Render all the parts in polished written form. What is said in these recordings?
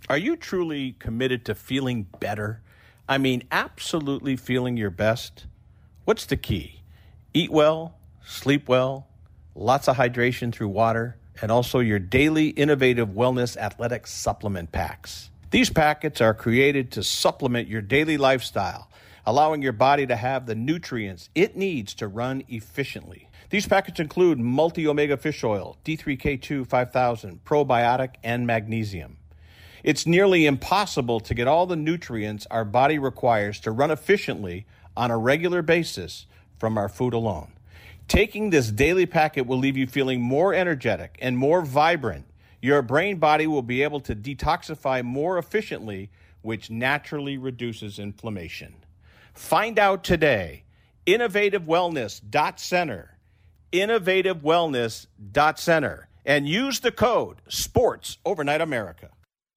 Are you truly committed to feeling better? I mean, absolutely feeling your best? What's the key? Eat well, sleep well, lots of hydration through water, and also your daily innovative wellness athletic supplement packs. These packets are created to supplement your daily lifestyle, allowing your body to have the nutrients it needs to run efficiently. These packets include multi-omega fish oil, D3K2 5000, probiotic, and magnesium. It's nearly impossible to get all the nutrients our body requires to run efficiently on a regular basis from our food alone. Taking this daily packet will leave you feeling more energetic and more vibrant. Your brain body will be able to detoxify more efficiently, which naturally reduces inflammation. Find out today. InnovativeWellness.center. InnovativeWellness.center. And use the code SPORTS Overnight America.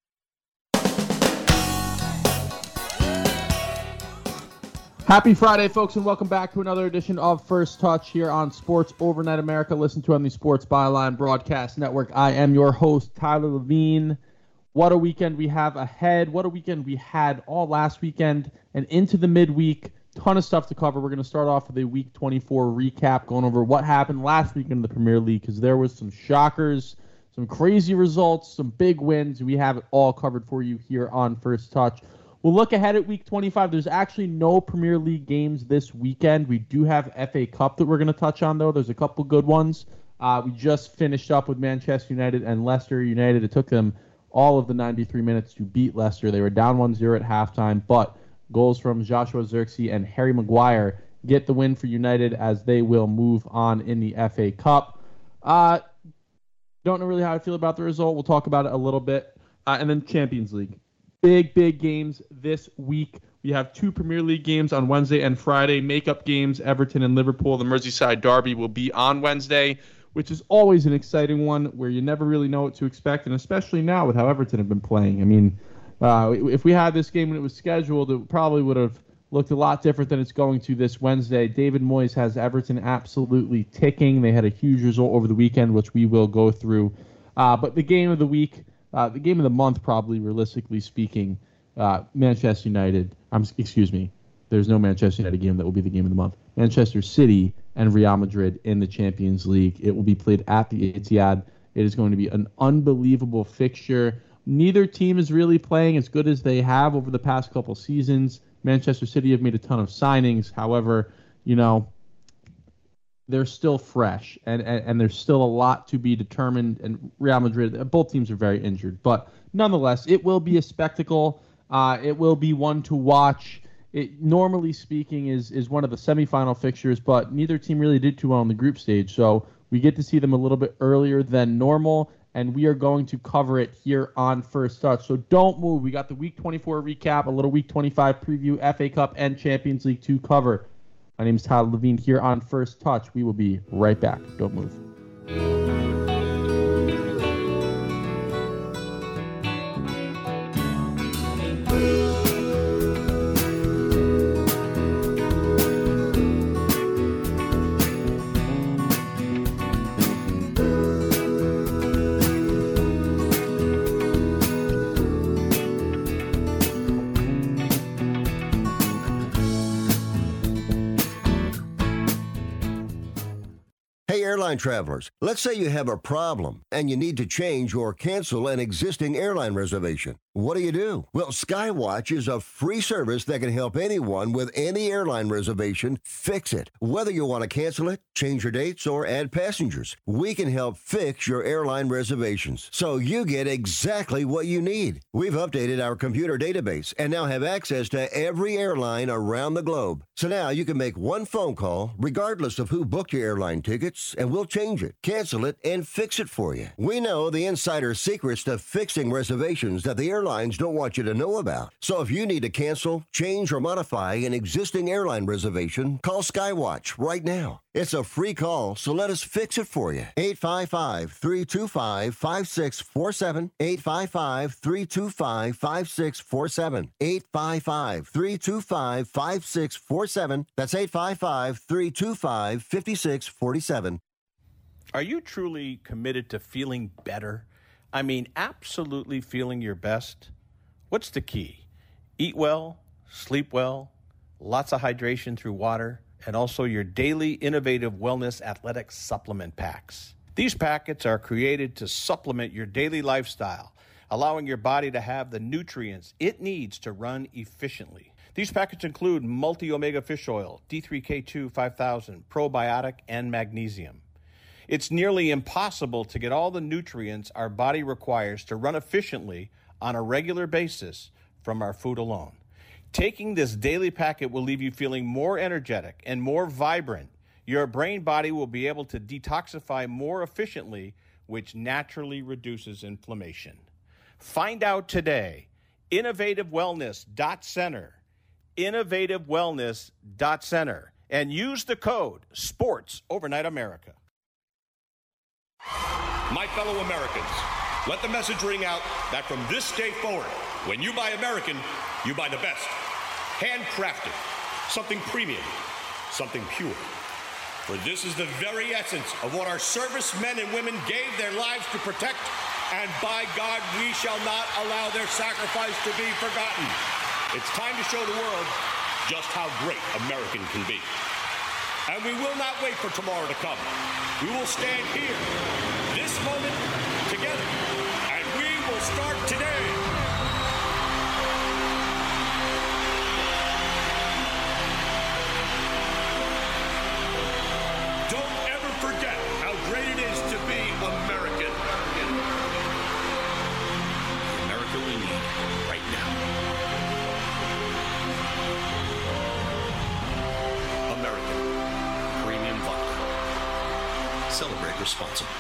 Happy Friday, folks, and welcome back to another edition of First Touch here on Sports Overnight America. Listen to on the Sports Byline Broadcast Network. I am your host, Tyler Levine. What a weekend we have ahead. What a weekend we had all last weekend and into the midweek. Ton of stuff to cover. We're going to start off with a Week 24 recap, going over what happened last weekend in the Premier League, because there was some shockers, some crazy results, some big wins. We have it all covered for you here on First Touch. We'll look ahead at Week 25. There's actually no Premier League games this weekend. We do have FA Cup that we're going to touch on, though. There's a couple good ones. We just finished up with Manchester United and Leicester United. It took them all of the 93 minutes to beat Leicester. They were down 1-0 at halftime, but goals from Joshua Zirkzee and Harry Maguire get the win for United as they will move on in the FA Cup. Don't know really how I feel about the result. We'll talk about it a little bit. And then Champions League. Big games this week. We have two Premier League games on Wednesday and Friday. Makeup games, Everton and Liverpool. The Merseyside Derby will be on Wednesday, which is always an exciting one where you never really know what to expect, and especially now with how Everton have been playing. I mean, if we had this game when it was scheduled, it probably would have looked a lot different than it's going to this Wednesday. David Moyes has Everton absolutely ticking. They had a huge result over the weekend, which we will go through. But the game of the week, the game of the month, probably realistically speaking, Manchester United. There's no Manchester United game that will be the game of the month. Manchester City and Real Madrid in the Champions League. It will be played at the Etihad. It is going to be an unbelievable fixture. Neither team is really playing as good as they have over the past couple seasons. Manchester City have made a ton of signings. However, they're still fresh, and there's still a lot to be determined. And Real Madrid, both teams are very injured. But nonetheless, it will be a spectacle. It will be one to watch. It, normally speaking, is one of the semifinal fixtures, but neither team really did too well on the group stage. So we get to see them a little bit earlier than normal, and we are going to cover it here on First Touch. So don't move. We got the Week 24 recap, a little Week 25 preview, FA Cup, and Champions League to cover. My name is Tyler Levine here on First Touch. We will be right back. Don't move. Airline travelers, let's say you have a problem and you need to change or cancel an existing airline reservation. What do? Well, Skywatch is a free service that can help anyone with any airline reservation fix it. Whether you want to cancel it, change your dates, or add passengers, we can help fix your airline reservations so you get exactly what you need. We've updated our computer database and now have access to every airline around the globe. So now you can make one phone call regardless of who booked your airline tickets, and we'll change it, cancel it, and fix it for you. We know the insider secrets to fixing reservations that the airlines don't want you to know about. So if you need to cancel, change, or modify an existing airline reservation, call Skywatch right now. It's a free call, so let us fix it for you. 855-325-5647. 855-325-5647. 855-325-5647. That's 855-325-5647. Are you truly committed to feeling better? I mean, absolutely feeling your best? What's the key? Eat well, sleep well, lots of hydration through water, and also your daily innovative wellness athletic supplement packs. These packets are created to supplement your daily lifestyle, allowing your body to have the nutrients it needs to run efficiently. These packets include multi-omega fish oil, D3K2 5000, probiotic, and magnesium. It's nearly impossible to get all the nutrients our body requires to run efficiently on a regular basis from our food alone. Taking this daily packet will leave you feeling more energetic and more vibrant. Your brain body will be able to detoxify more efficiently, which naturally reduces inflammation. Find out today. InnovativeWellness.Center. InnovativeWellness.Center. And use the code SPORTSOvernightAmerica. My fellow Americans, let the message ring out that from this day forward, when you buy American, you buy the best. Handcrafted, something premium, something pure. For this is the very essence of what our servicemen and women gave their lives to protect, and by God, we shall not allow their sacrifice to be forgotten. It's time to show the world just how great American can be. And we will not wait for tomorrow to come. We will stand here, this moment, together, and we will start today. Don't ever forget how great it is to be American. The America we need right now. American Premium Vodka. Celebrate responsibly.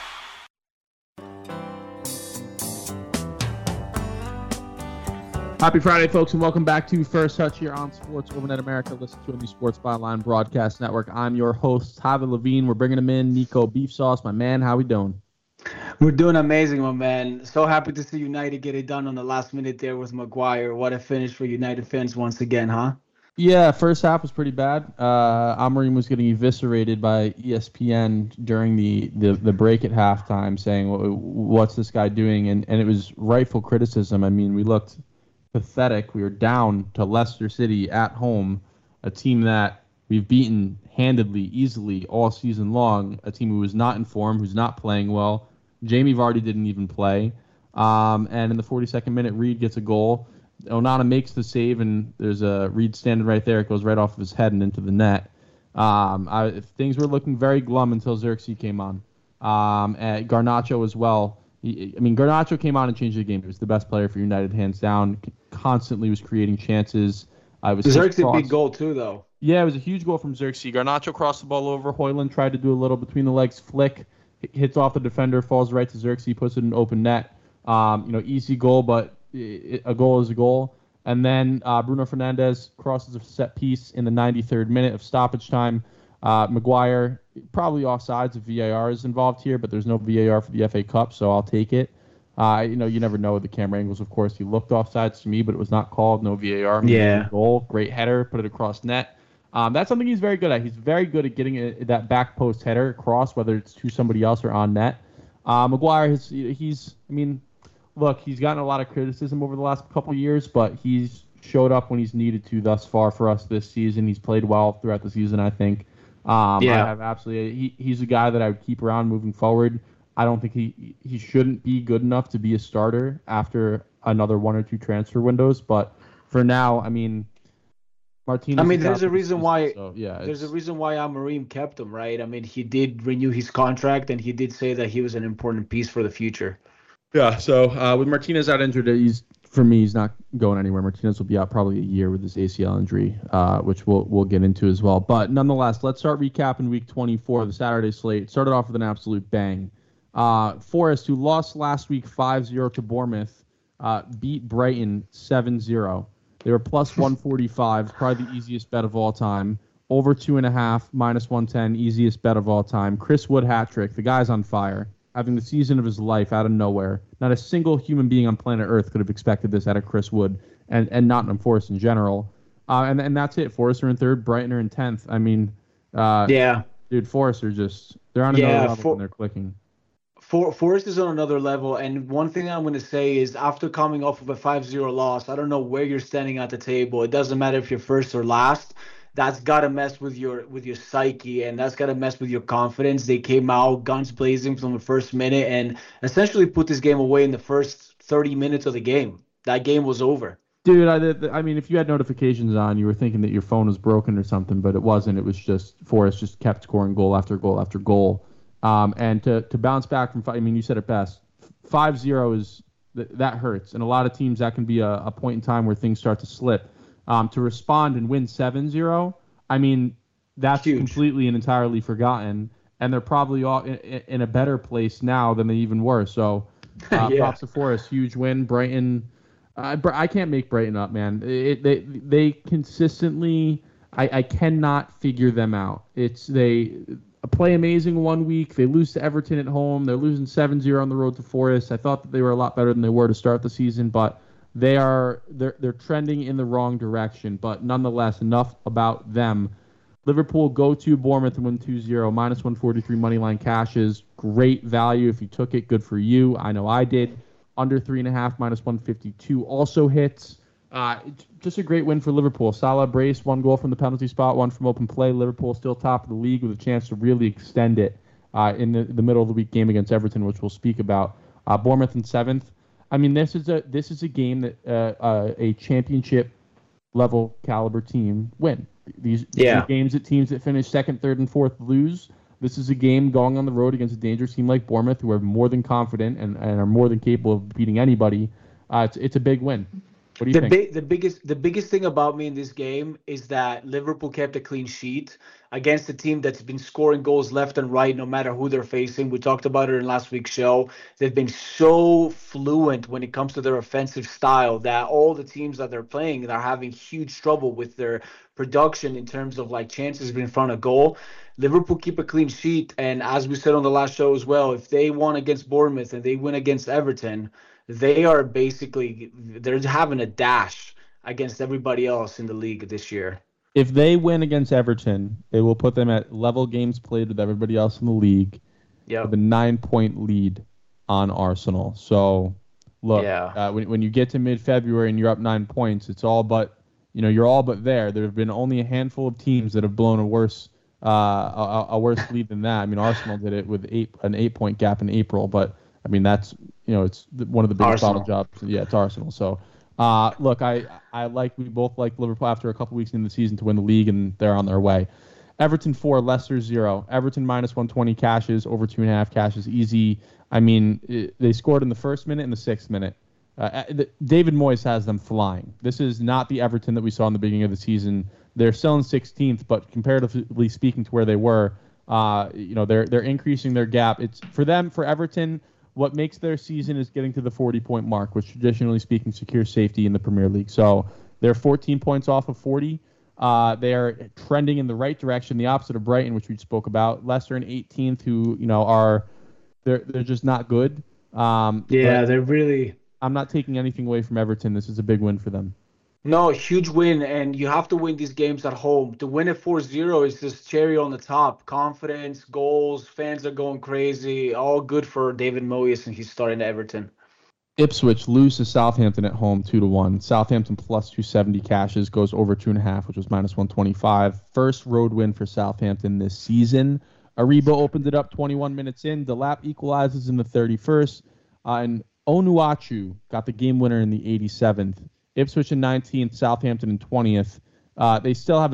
Happy Friday, folks, and welcome back to First Touch here on Sports Overnight America. Listen to on the Sports Byline Broadcast Network. I'm your host, Tyler Levine. We're bringing him in. Nico Beef Sauce, my man. How we doing? We're doing amazing, my man. So happy to see United get it done on the last minute there with Maguire. What a finish for United fans once again, huh? Yeah, first half was pretty bad. Amorim was getting eviscerated by ESPN during the break at halftime, saying, what's this guy doing? And it was rightful criticism. I mean, we looked pathetic. We were down to Leicester City at home, a team that we've beaten handedly, easily all season long, a team who was not in form, who's not playing well. Jamie Vardy didn't even play. And in the 42nd minute, Reed gets a goal. Onana makes the save, and there's a Reed standing right there. It goes right off of his head and into the net. Things were looking very glum until Xerxes came on. And Garnacho as well. Garnacho came on and changed the game. He was the best player for United, hands down. Constantly was creating chances. Xerxes big goal too, though. Yeah, it was a huge goal from Xerxes. Garnacho crossed the ball over. Højlund tried to do a little between the legs flick. Hits off the defender, falls right to Xerxes, puts it in open net. Easy goal, but a goal is a goal. And then Bruno Fernandes crosses a set piece in the 93rd minute of stoppage time. Maguire, probably offsides if VAR is involved here, but there's no VAR for the FA Cup, so I'll take it. You never know with the camera angles, of course. He looked offsides to me, but it was not called. No VAR. Yeah. Goal. Great header. Put it across net. That's something he's very good at. He's very good at getting that back post header across, whether it's to somebody else or on net. Maguire, he's gotten a lot of criticism over the last couple of years, but he's showed up when he's needed to thus far for us this season. He's played well throughout the season, I think. I have absolutely. He's a guy that I would keep around moving forward. I don't think he shouldn't be good enough to be a starter after another one or two transfer windows, but for now, Martinez. There's a reason why. There's a reason why Amorim kept him, right? He did renew his contract, and he did say that he was an important piece for the future. Yeah. So with Martinez out injured, he's not going anywhere. Martinez will be out probably a year with his ACL injury, which we'll get into as well. But nonetheless, let's start recapping Week 24, the Saturday slate. Started off with an absolute bang. Forest, who lost last week 5-0 to Bournemouth, beat Brighton 7-0. They were plus 145, probably the easiest bet of all time. Over 2.5, minus 110, easiest bet of all time. Chris Wood hat-trick. The guy's on fire, having the season of his life out of nowhere. Not a single human being on planet Earth could have expected this out of Chris Wood and Nottingham Forest in general. And that's it. Forest are in third, Brighton are in 10th. Yeah. Dude, Forest are they're on another level when they're clicking. Forest is on another level, and one thing I'm going to say is after coming off of a 5-0 loss, I don't know where you're standing at the table. It doesn't matter if you're first or last. That's got to mess with your psyche, and that's got to mess with your confidence. They came out guns blazing from the first minute and essentially put this game away in the first 30 minutes of the game. That game was over. Dude, I mean, if you had notifications on, you were thinking that your phone was broken or something, but it wasn't. It was just Forrest just kept scoring goal after goal after goal. And to bounce back from, I mean, you said it best. 5-0 is that hurts, and a lot of teams that can be a point in time where things start to slip. To respond and win 7-0, I mean, that's huge. Completely and entirely forgotten, and they're probably all in a better place now than they even were. So, props to Forrest, huge win. Brighton. I can't make Brighton up, man. They consistently, I cannot figure them out. They play amazing one week. They lose to Everton at home. They're losing 7-0 on the road to Forest. I thought that they were a lot better than they were to start the season, but they're trending in the wrong direction. But nonetheless, enough about them. Liverpool go to Bournemouth and win 2-0. -143 moneyline cashes. Great value if you took it. Good for you. I know I did. Under 3.5, -152 also hits. Just a great win for Liverpool. Salah brace, 1 goal from the penalty spot, 1 from open play. Liverpool still top of the league with a chance to really extend it in the middle of the week game against Everton, which we'll speak about. Bournemouth in 7th. I mean, this is a game that a championship level caliber team win. These are games that teams that finish 2nd, 3rd, and 4th lose. This is a game going on the road against a dangerous team like Bournemouth, who are more than confident and are more than capable of beating anybody. It's a big win. What do you think? The biggest thing about me in this game is that Liverpool kept a clean sheet against a team that's been scoring goals left and right, no matter who they're facing. We talked about it in last week's show. They've been so fluent when it comes to their offensive style that all the teams that they're playing are having huge trouble with their production in terms of like chances in front of goal. Liverpool keep a clean sheet, and as we said on the last show as well, if they won against Bournemouth and they win against Everton, they're having a dash against everybody else in the league this year. If they win against Everton, it will put them at level games played with everybody else in the league. Yeah, with a 9-point lead on Arsenal. So, look, when you get to mid-February and you're up 9 points, it's all but you're all but there. There have been only a handful of teams that have blown a worse lead than that. I mean, Arsenal did it with an 8-point gap in April, but I mean that's it's one of the biggest bottle jobs. Yeah, it's Arsenal. So, look, we both like Liverpool after a couple weeks into the season to win the league, and they're on their way. Everton 4, Leicester 0. Everton -120 cashes, over 2.5 cashes, easy. I mean, they scored in the 1st minute and the 6th minute. David Moyes has them flying. This is not the Everton that we saw in the beginning of the season. They're still in 16th, but comparatively speaking to where they were, they're increasing their gap. It's for Everton. What makes their season is getting to the 40-point mark, which traditionally speaking secures safety in the Premier League. So they're 14 points off of 40. They are trending in the right direction, the opposite of Brighton, which we spoke about. Leicester in 18th, who they're just not good. They're really. I'm not taking anything away from Everton. This is a big win for them. No, huge win, and you have to win these games at home. To win at 4-0 is just cherry on the top. Confidence, goals, fans are going crazy. All good for David Moyes, and he's starting at Everton. Ipswich lose to Southampton at home 2-1. Southampton +270 cashes, goes over 2.5, which was -125. First road win for Southampton this season. Aribo opened it up 21 minutes in. Delap equalizes in the 31st. And Onuachu got the game winner in the 87th. Ipswich in 19th, Southampton in 20th. Ipswich still have a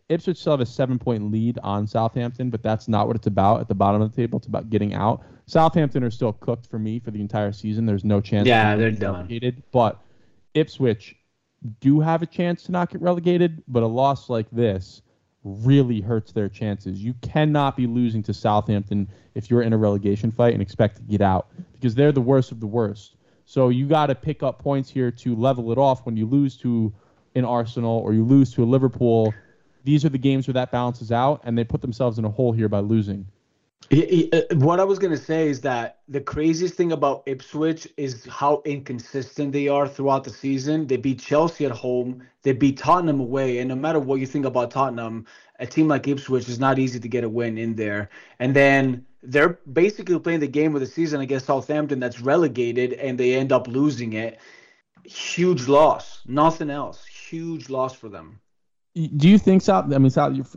7-point lead on Southampton, but that's not what it's about at the bottom of the table. It's about getting out. Southampton are still cooked for me for the entire season. There's no chance. Yeah, they're done. But Ipswich do have a chance to not get relegated, but a loss like this really hurts their chances. You cannot be losing to Southampton if you're in a relegation fight and expect to get out, because they're the worst of the worst. So you got to pick up points here to level it off when you lose to an Arsenal or you lose to a Liverpool. These are the games where that balances out, and they put themselves in a hole here by losing. What I was going to say is that the craziest thing about Ipswich is how inconsistent they are throughout the season. They beat Chelsea at home. They beat Tottenham away. And no matter what you think about Tottenham, a team like Ipswich is not easy to get a win in there. And then they're basically playing the game of the season against Southampton that's relegated, and they end up losing it. Huge loss. Nothing else. Huge loss for them. Do you think correct me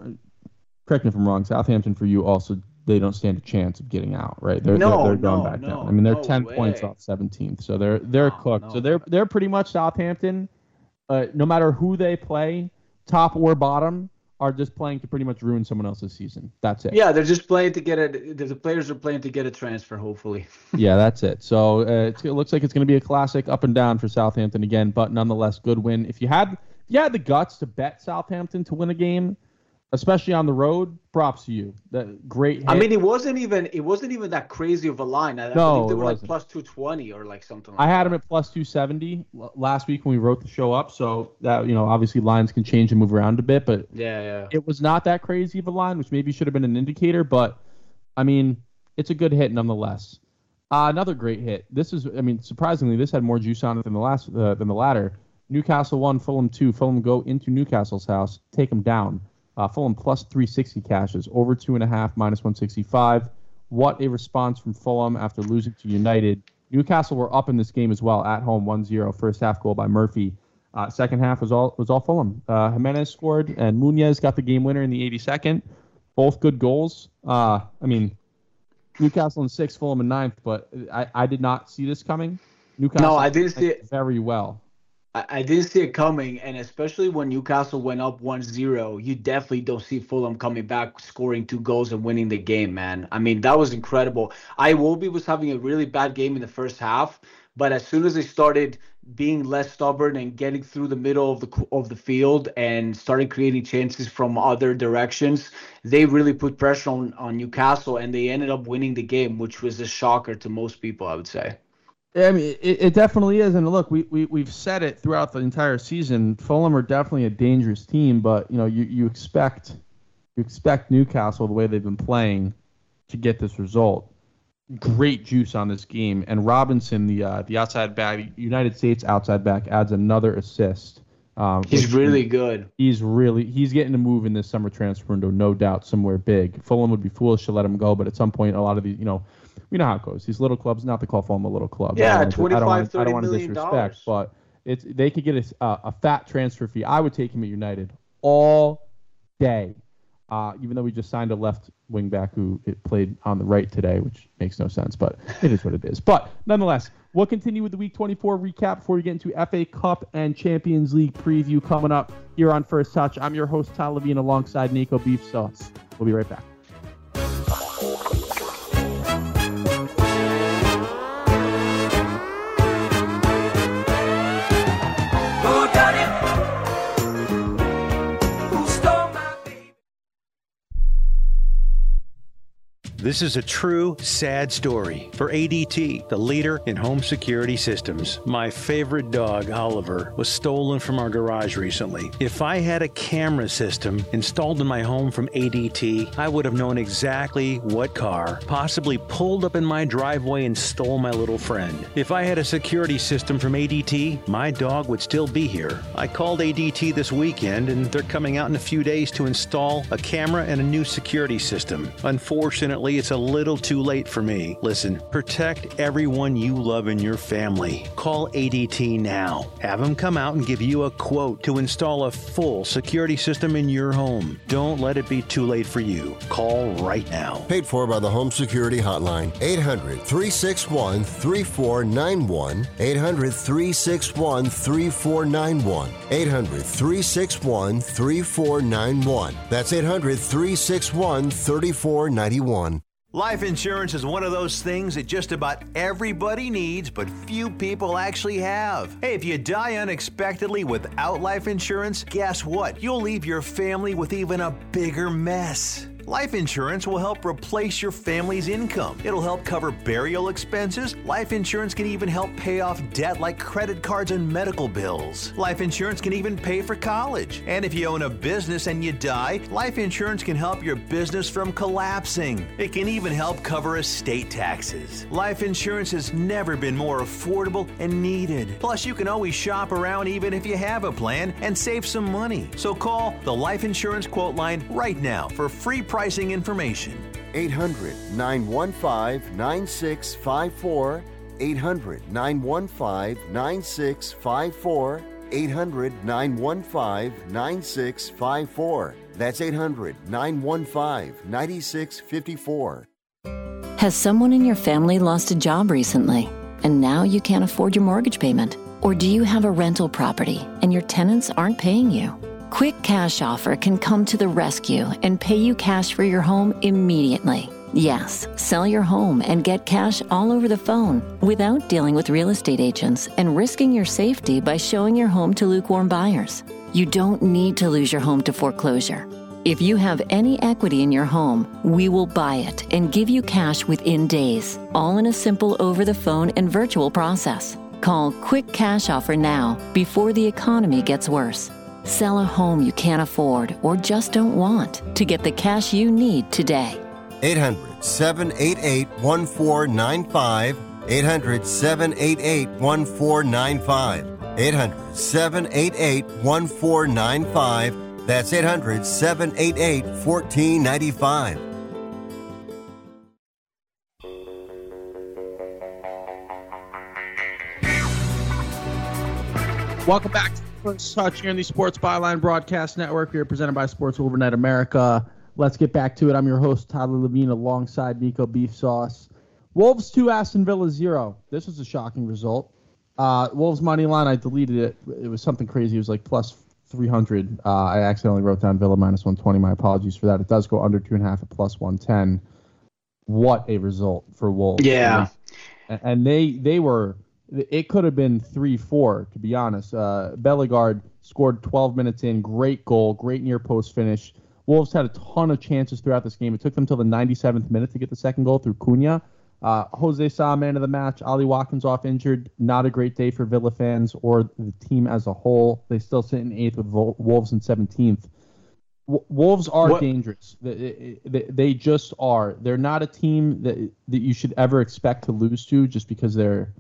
if I'm wrong, Southampton for you also, they don't stand a chance of getting out, right? They're going back down. I mean, they're 10 points off 17th, so they're cooked. So they're pretty much Southampton. No matter who they play, top or bottom, are just playing to pretty much ruin someone else's season. That's it. Yeah, they're just playing to get it. The players are playing to get a transfer, hopefully. Yeah, that's it. So it looks like it's going to be a classic up and down for Southampton again, but nonetheless, good win. If you had the guts to bet Southampton to win a game, especially on the road, props to you. Great hit. I mean, it wasn't even that crazy of a line. I believe they were like plus 220 or like something like that. I had them at plus 270 last week when we wrote the show up, so that, obviously lines can change and move around a bit, but it was not that crazy of a line, which maybe should have been an indicator, but I mean, it's a good hit nonetheless. Another great hit. Surprisingly, this had more juice on it than the latter. Newcastle 1, Fulham 2. Fulham go into Newcastle's house, take them down. Fulham plus 360 cashes, over 2.5, minus 165. What a response from Fulham after losing to United. Newcastle were up in this game as well, at home 1-0. First half goal by Murphy. Second half was all Fulham. Jimenez scored, and Muñoz got the game winner in the 82nd. Both good goals. Newcastle in 6th, Fulham in 9th, but I did not see this coming. Newcastle I didn't see it very well. I didn't see it coming, and especially when Newcastle went up 1-0, you definitely don't see Fulham coming back, scoring 2 goals and winning the game, man. I mean, that was incredible. Iwobi was having a really bad game in the first half, but as soon as they started being less stubborn and getting through the middle of the field and started creating chances from other directions, they really put pressure on Newcastle, and they ended up winning the game, which was a shocker to most people, I would say. I mean, it definitely is, and look, we've said it throughout the entire season. Fulham are definitely a dangerous team, but you expect Newcastle, the way they've been playing, to get this result. Great juice on this game, and Robinson, the outside back, United States outside back, adds another assist. He's really good. He's getting a move in this summer transfer window, no doubt, somewhere big. Fulham would be foolish to let him go, but at some point, a lot of these, we know how it goes. These little clubs, not to call Fulham a little club. Yeah, $25-30 million. Disrespect, but they could get a fat transfer fee. I would take him at United all day, even though we just signed a left wing back who played on the right today, which makes no sense, but it is what it is. But nonetheless, we'll continue with the Week 24 recap before we get into FA Cup and Champions League preview coming up here on First Touch. I'm your host, Tyler Levine, alongside Nico Beef Sauce. We'll be right back. This is a true, sad story for ADT, the leader in home security systems. My favorite dog, Oliver, was stolen from our garage recently. If I had a camera system installed in my home from ADT, I would have known exactly what car possibly pulled up in my driveway and stole my little friend. If I had a security system from ADT, my dog would still be here. I called ADT this weekend, and they're coming out in a few days to install a camera and a new security system. Unfortunately, it's a little too late for me. Listen, protect everyone you love in your family. Call ADT now. Have them come out and give you a quote to install a full security system in your home. Don't let it be too late for you. Call right now. Paid for by the Home Security Hotline. 800-361-3491. 800-361-3491. 800-361-3491. That's 800-361-3491. Life insurance is one of those things that just about everybody needs, but few people actually have. Hey, if you die unexpectedly without life insurance, guess what? You'll leave your family with even a bigger mess. Life insurance will help replace your family's income. It'll help cover burial expenses. Life insurance can even help pay off debt like credit cards and medical bills. Life insurance can even pay for college. And if you own a business and you die, life insurance can help your business from collapsing. It can even help cover estate taxes. Life insurance has never been more affordable and needed. Plus, you can always shop around even if you have a plan and save some money. So call the Life Insurance Quote Line right now for free pricing information. 800-915-9654. 800-915-9654. 800-915-9654. That's 800-915-9654. Has someone in your family lost a job recently, and now you can't afford your mortgage payment? Or do you have a rental property and your tenants aren't paying you? Quick Cash Offer can come to the rescue and pay you cash for your home immediately. Yes, sell your home and get cash all over the phone without dealing with real estate agents and risking your safety by showing your home to lukewarm buyers. You don't need to lose your home to foreclosure. If you have any equity in your home, we will buy it and give you cash within days, all in a simple over-the-phone and virtual process. Call Quick Cash Offer now before the economy gets worse. Sell a home you can't afford or just don't want to get the cash you need today. 800-788-1495. 800-788-1495. 800-788-1495. That's 800-788-1495. Welcome back to First Touch here on the Sports Byline Broadcast Network. We are presented by Sports Overnight America. Let's get back to it. I'm your host, Tyler Levine, alongside Nico Beef Sauce. Wolves 2, Aston Villa 0. This was a shocking result. Wolves money line, I deleted it. It was something crazy. It was like plus 300. I accidentally wrote down Villa minus 120. My apologies for that. It does go under 2.5 at plus 110. What a result for Wolves. Yeah. And they were, it could have been 3-4, to be honest. Bellegarde scored 12 minutes in. Great goal. Great near post finish. Wolves had a ton of chances throughout this game. It took them till the 97th minute to get the second goal through Cunha. Jose Sa, man of the match. Ollie Watkins off injured. Not a great day for Villa fans or the team as a whole. They still sit in 8th with Wolves in 17th. Wolves are dangerous. They just are. They're not a team that you should ever expect to lose to just because they're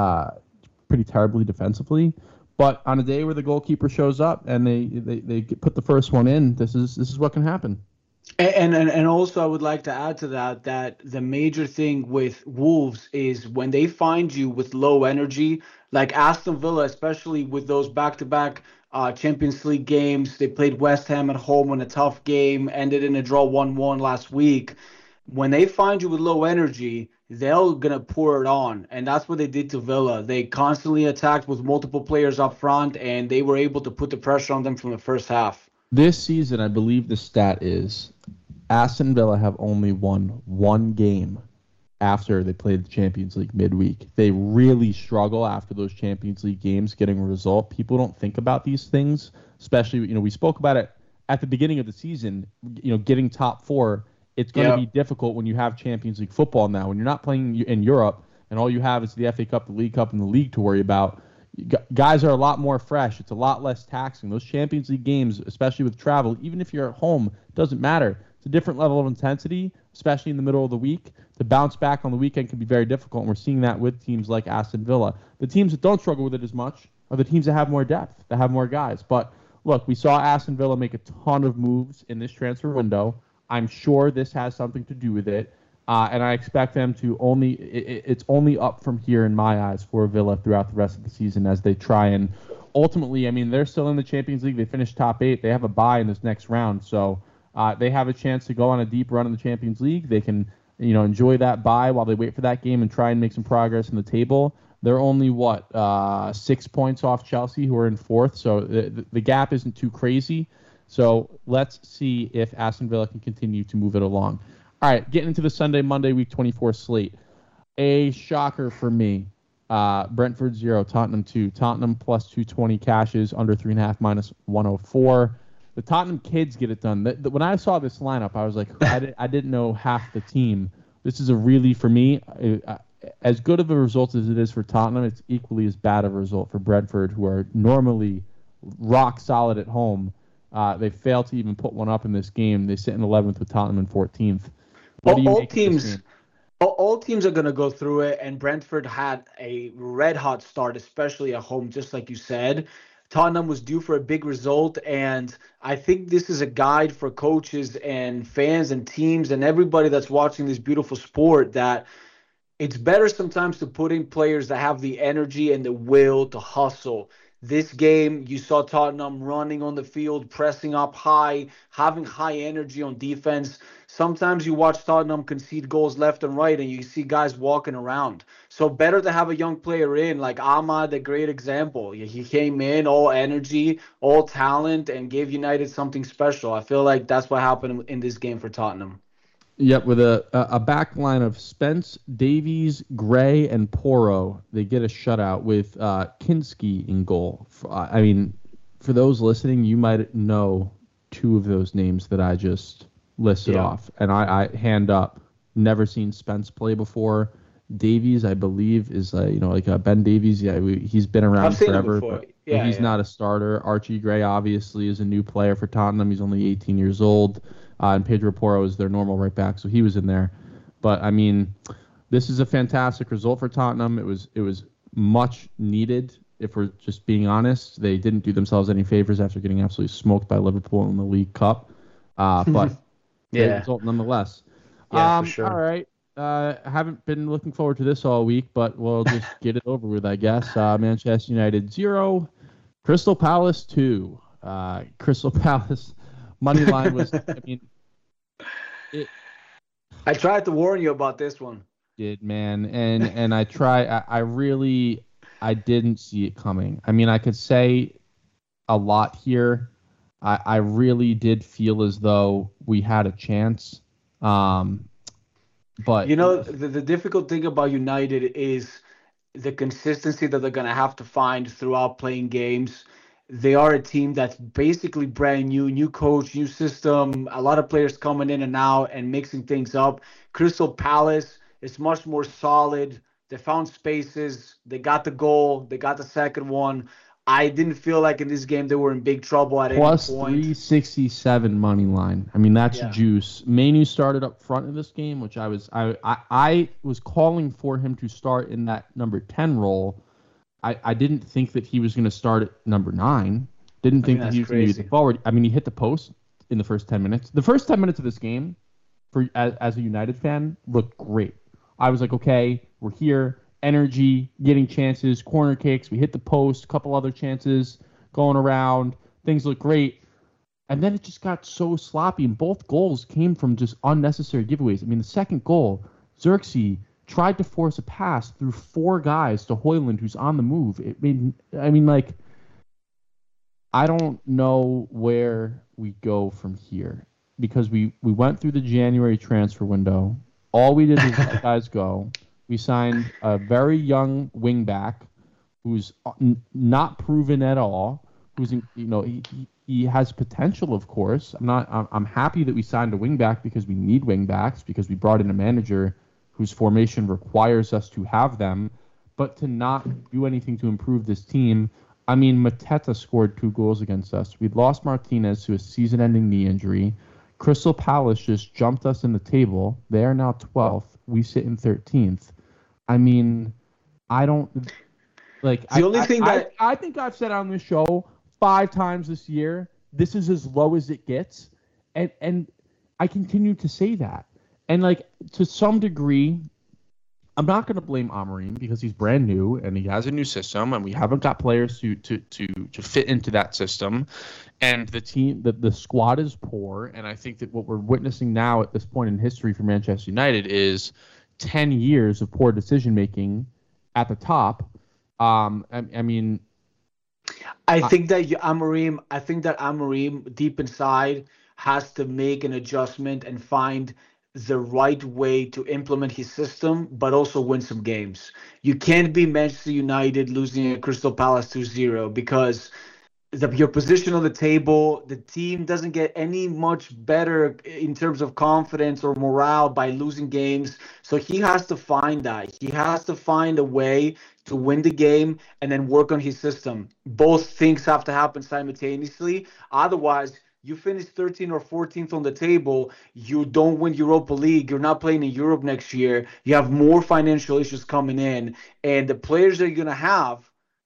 pretty terribly defensively. But on a day where the goalkeeper shows up and they put the first one in, this is what can happen. And also I would like to add to that the major thing with Wolves is when they find you with low energy, like Aston Villa, especially with those back-to-back Champions League games. They played West Ham at home in a tough game, ended in a draw 1-1 last week. When they find you with low energy, they're going to pour it on. And that's what they did to Villa. They constantly attacked with multiple players up front, and they were able to put the pressure on them from the first half. This season, I believe the stat is Aston Villa have only won one game after they played the Champions League midweek. They really struggle after those Champions League games getting a result. People don't think about these things, especially, we spoke about it at the beginning of the season, getting top 4. It's going to be difficult when you have Champions League football now. When you're not playing in Europe and all you have is the FA Cup, the League Cup, and the league to worry about, guys are a lot more fresh. It's a lot less taxing. Those Champions League games, especially with travel, even if you're at home, doesn't matter. It's a different level of intensity, especially in the middle of the week. To bounce back on the weekend can be very difficult, and we're seeing that with teams like Aston Villa. The teams that don't struggle with it as much are the teams that have more depth, that have more guys. But look, we saw Aston Villa make a ton of moves in this transfer window. I'm sure this has something to do with it, and I expect them to it's only up from here in my eyes for Villa throughout the rest of the season as they try and ultimately, they're still in the Champions League. They finished top 8. They have a bye in this next round, so they have a chance to go on a deep run in the Champions League. They can, enjoy that bye while they wait for that game and try and make some progress in the table. They're only, 6 points off Chelsea, who are in 4th, so the gap isn't too crazy. So let's see if Aston Villa can continue to move it along. All right, getting into the Sunday, Monday, Week 24 slate. A shocker for me. Brentford 0, Tottenham 2. Tottenham plus 220 cashes, under 3.5 minus 104. The Tottenham kids get it done. When I saw this lineup, I was like, I didn't know half the team. This is a really, for me, as good of a result as it is for Tottenham, it's equally as bad of a result for Brentford, who are normally rock solid at home. They failed to even put one up in this game. They sit in 11th with Tottenham in 14th. All teams are going to go through it, and Brentford had a red-hot start, especially at home, just like you said. Tottenham was due for a big result, and I think this is a guide for coaches and fans and teams and everybody that's watching this beautiful sport, that it's better sometimes to put in players that have the energy and the will to hustle. This game, you saw Tottenham running on the field, pressing up high, having high energy on defense. Sometimes you watch Tottenham concede goals left and right, and you see guys walking around. So better to have a young player in, like Ahmad, a great example. He came in all energy, all talent, and gave United something special. I feel like that's what happened in this game for Tottenham. Yep, with a back line of Spence, Davies, Gray, and Porro, they get a shutout with Kinski in goal. I mean, for those listening, you might know two of those names that I just listed off. And I hand up, never seen Spence play before. Davies, I believe, is like Ben Davies. Yeah, he's been around forever, but he's not a starter. Archie Gray obviously is a new player for Tottenham. He's only 18 years old. And Pedro Porro is their normal right back, so he was in there. But I mean, this is a fantastic result for Tottenham. It was much needed. If we're just being honest, they didn't do themselves any favors after getting absolutely smoked by Liverpool in the League Cup. But great result nonetheless. Yeah, for sure. All right. I haven't been looking forward to this all week, but we'll just get it over with, I guess. Manchester United 0, Crystal Palace 2. Crystal Palace money line was, I tried to warn you about this one. Did, man. And I didn't see it coming. I mean, I could say a lot here. I really did feel as though we had a chance. But the difficult thing about United is the consistency that they're going to have to find throughout playing games. They are a team that's basically brand new coach, new system, a lot of players coming in and out and mixing things up. Crystal Palace is much more solid. They found spaces. They got the goal. They got the second one. I didn't feel like in this game they were in big trouble at any point. Plus 367 money line. I mean, that's juice. Manu started up front in this game, which I was calling for him to start in that number 10 role. I didn't think that he was going to start at number 9. Didn't think that he was going to be the forward. I mean, he hit the post in the first 10 minutes. The first 10 minutes of this game, as a United fan, looked great. I was like, okay, we're here. Energy, getting chances, corner kicks. We hit the post, a couple other chances going around. Things look great. And then it just got so sloppy, and both goals came from just unnecessary giveaways. I mean, the second goal, Xerxes tried to force a pass through 4 guys to Højlund, who's on the move. I don't know where we go from here, because we went through the January transfer window. All we did was let guys go. We signed a very young wingback who's not proven at all. He has potential, of course. I'm happy that we signed a wingback, because we need wingbacks, because we brought in a manager whose formation requires us to have them. But to not do anything to improve this team, I mean, Mateta scored 2 goals against us. We'd lost Martinez to a season-ending knee injury. Crystal Palace just jumped us in the table. They are now 12th. We sit in 13th. I mean, I don't like. I think I've said on this show 5 times this year, this is as low as it gets, and I continue to say that. And like, to some degree, I'm not going to blame Amorim, because he's brand new and he has a new system, and we haven't got players to fit into that system, and the squad is poor. And I think that what we're witnessing now at this point in history for Manchester United is 10 years of poor decision making at the top. I think that Amorim deep inside has to make an adjustment and find the right way to implement his system, but also win some games. You can't be Manchester United losing at Crystal Palace 2-0, because your position on the table, the team doesn't get any much better in terms of confidence or morale by losing games. So he has to find that. He has to find a way to win the game and then work on his system. Both things have to happen simultaneously. Otherwise, you finish 13th or 14th on the table, you don't win Europa League, you're not playing in Europe next year, you have more financial issues coming in, and the players that you're going to have,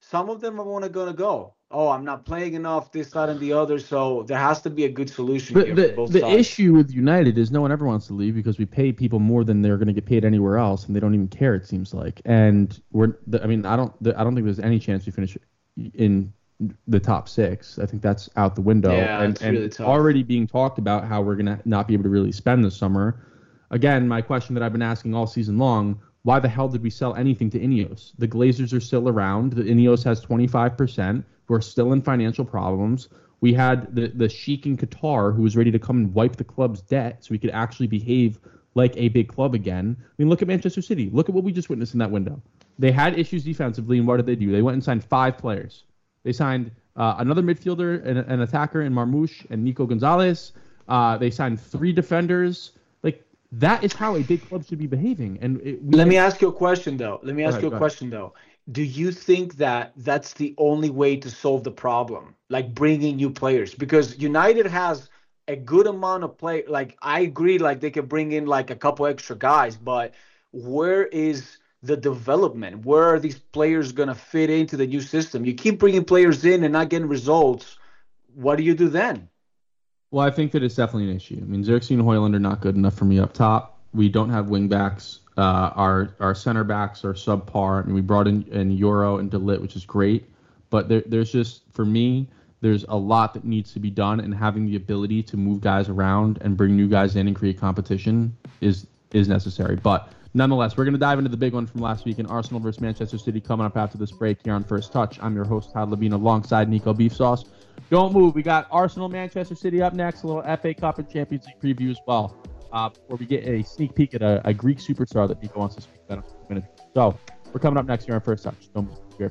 some of them are going to go. Oh, I'm not playing enough, this, that, and the other. So there has to be a good solution here for both sides. The issue with United is no one ever wants to leave because we pay people more than they're going to get paid anywhere else, and they don't even care. It seems like, and I don't think there's any chance we finish in the top 6. I think that's out the window. Yeah, and really it's tough. already being talked about how we're going to not be able to really spend this summer. Again, my question that I've been asking all season long: why the hell did we sell anything to Ineos? The Glazers are still around. The Ineos has 25%. We're still in financial problems. We had the sheik in Qatar who was ready to come and wipe the club's debt so we could actually behave like a big club again. I mean, look at Manchester City. Look at what we just witnessed in that window. They had issues defensively, and what did they do? They went and signed 5 players. They signed another midfielder, an attacker in Marmoush and Nico Gonzalez. They signed 3 defenders. Like, that is how a big club should be behaving. And let me ask you a question, though. Do you think that that's the only way to solve the problem, like bringing new players? Because United has a good amount of play. Like, I agree, like they can bring in like a couple extra guys, but where is the development? Where are these players going to fit into the new system? You keep bringing players in and not getting results. What do you do then? Well, I think that it's definitely an issue. I mean, Xerxes and Højlund are not good enough for me up top. We don't have wing backs. Our center backs are subpar. I mean, we brought in Euro and De Ligt, which is great, but there's just, for me, there's a lot that needs to be done, and having the ability to move guys around and bring new guys in and create competition is necessary. But nonetheless, we're going to dive into the big one from last week in Arsenal versus Manchester City coming up after this break here on First Touch. I'm your host, Todd Levine, alongside Nico Beef Sauce. Don't move. We got Arsenal, Manchester City up next, a little FA Cup and Champions League preview as well. Before we get a sneak peek at a Greek superstar that Nico wants to speak about in a minute. So we're coming up next here on First Touch. Don't move here.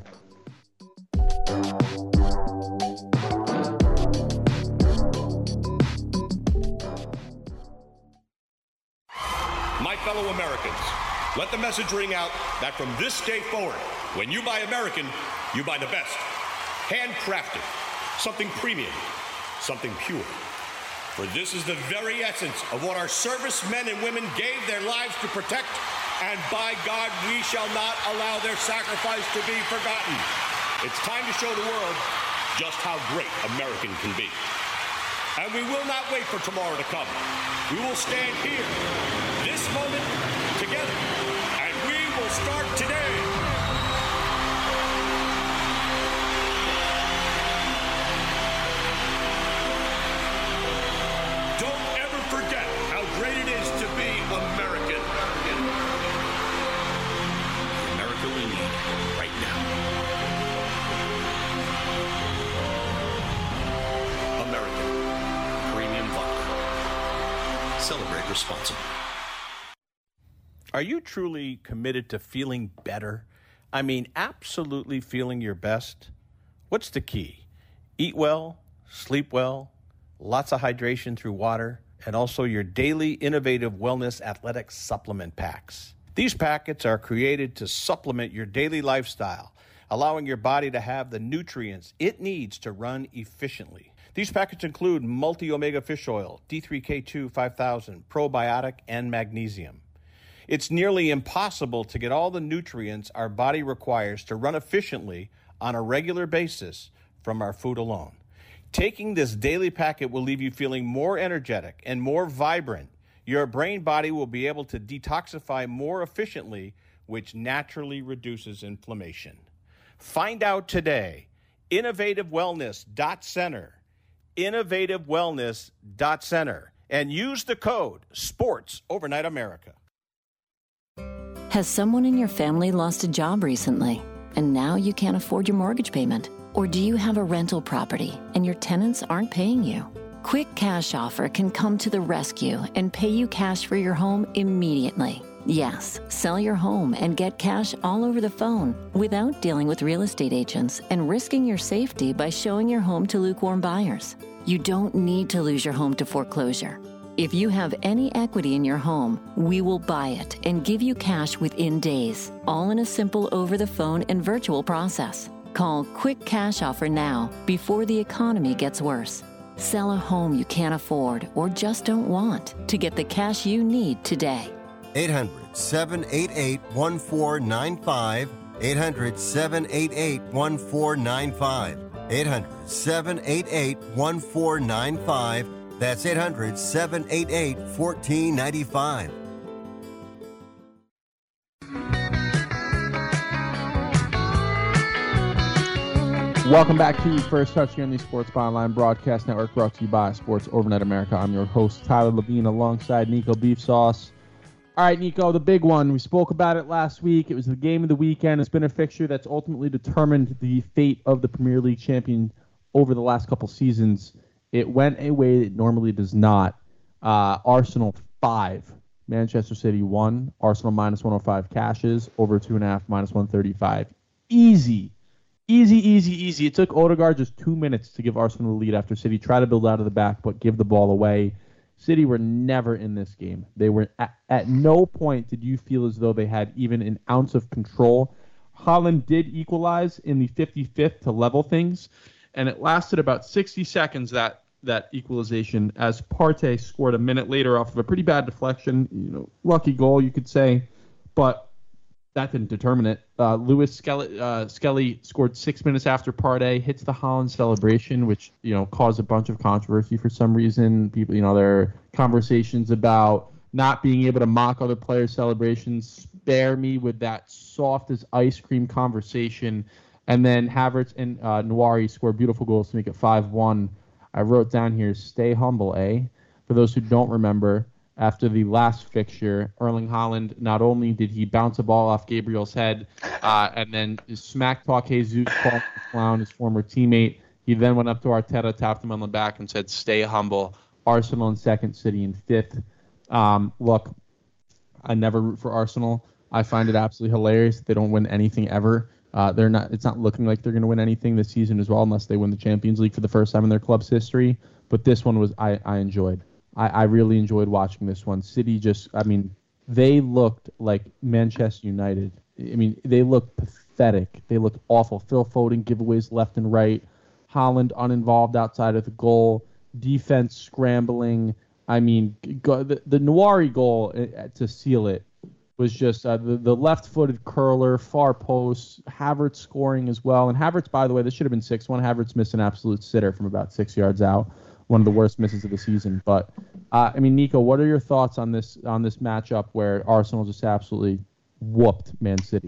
My fellow Americans, let the message ring out that from this day forward, when you buy American, you buy the best. Handcrafted, something premium, something pure. For this is the very essence of what our servicemen and women gave their lives to protect, and by God, we shall not allow their sacrifice to be forgotten. It's time to show the world just how great American can be. And we will not wait for tomorrow to come. We will stand here, this moment, together, and we will start today. Don't ever forget how great it is to be American. America we need right now. American Premium Vodka. Celebrate responsibly. Are you truly committed to feeling better? I mean, absolutely feeling your best? What's the key? Eat well, sleep well, lots of hydration through water, and also your daily innovative wellness athletic supplement packs. These packets are created to supplement your daily lifestyle, allowing your body to have the nutrients it needs to run efficiently. These packets include multi-omega fish oil, D3K2 5000, probiotic, and magnesium. It's nearly impossible to get all the nutrients our body requires to run efficiently on a regular basis from our food alone. Taking this daily packet will leave you feeling more energetic and more vibrant. Your brain body will be able to detoxify more efficiently, which naturally reduces inflammation. Find out today. InnovativeWellness.center. InnovativeWellness.center. And use the code SPORTSOvernightAmerica. Has someone in your family lost a job recently, and now you can't afford your mortgage payment? Or do you have a rental property and your tenants aren't paying you? Quick Cash Offer can come to the rescue and pay you cash for your home immediately. Yes, sell your home and get cash all over the phone without dealing with real estate agents and risking your safety by showing your home to lukewarm buyers. You don't need to lose your home to foreclosure. If you have any equity in your home, we will buy it and give you cash within days, all in a simple over-the-phone and virtual process. Call Quick Cash Offer now before the economy gets worse. Sell a home you can't afford or just don't want to get the cash you need today. 800-788-1495. 800-788-1495. 800-788-1495. That's 800-788-1495. Welcome back to First Touch here on the Sports Byline Broadcast Network, brought to you by Sports Overnet America. I'm your host, Tyler Levine, alongside Nico Beef Sauce. All right, Nico, the big one. We spoke about it last week. It was the game of the weekend. It's been a fixture that's ultimately determined the fate of the Premier League champion over the last couple seasons. It went a way it normally does not. Arsenal 5, Manchester City 1. Arsenal minus 105 cashes, over 2.5, minus 135. Easy. It took Odegaard just 2 minutes to give Arsenal the lead after City tried to build out of the back but give the ball away. City were never in this game. They were at no point did you feel as though they had even an ounce of control. Haaland did equalize in the 55th to level things, and it lasted about 60 seconds, that equalization, as Partey scored a minute later off of a pretty bad deflection. Lucky goal, you could say, but that didn't determine it. Lewis Skelly scored 6 minutes after Partey, hits the Haaland celebration, which caused a bunch of controversy for some reason. People, there are conversations about not being able to mock other players' celebrations. Spare me with that soft as ice cream conversation. And then Havertz and Nwari scored beautiful goals to make it 5-1. I wrote down here, stay humble, eh? For those who don't remember, after the last fixture, Erling Haaland, not only did he bounce a ball off Gabriel's head and then smack talk Jesus, called the clown, his former teammate, he then went up to Arteta, tapped him on the back, and said, stay humble. Arsenal in second, City in fifth. Look, I never root for Arsenal. I find it absolutely hilarious that they don't win anything ever. It's not looking like they're going to win anything this season as well, unless they win the Champions League for the first time in their club's history. But this one I enjoyed. I really enjoyed watching this one. City they looked like Manchester United. They looked pathetic. They looked awful. Phil Foden giveaways left and right. Haaland uninvolved outside of the goal. Defense scrambling. The Nwari goal to seal it was just the left-footed curler, far post. Havertz scoring as well. And Havertz, by the way, this should have been 6-1. Havertz missed an absolute sitter from about 6 yards out. One of the worst misses of the season. But Nico, what are your thoughts on this matchup where Arsenal just absolutely whooped Man City?